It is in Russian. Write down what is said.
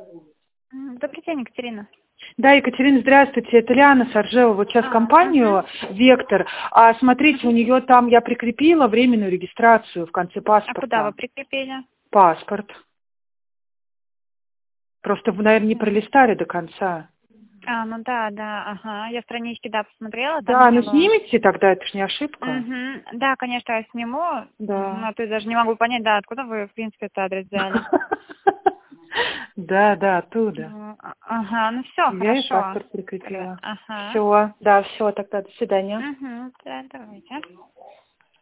Добрый день, Екатерина. Да, Екатерина, здравствуйте. Это Лиана Саржева. Вот сейчас компанию «Вектор». А смотрите, у нее там я прикрепила временную регистрацию в конце паспорта. А куда вы прикрепили? Паспорт. Просто вы, наверное, не пролистали до конца. Ну да, ага. Я странички, посмотрела. Да, ну снимите тогда, это ж не ошибка. Угу. Да, конечно, я сниму. Да. Но ты даже не могу понять, откуда вы, в принципе, этот адрес взяли. Да, оттуда. Ага, ну все, хорошо. Я и паспорт прикрепила. Ага. Все, да, все, тогда до свидания. Да, давайте.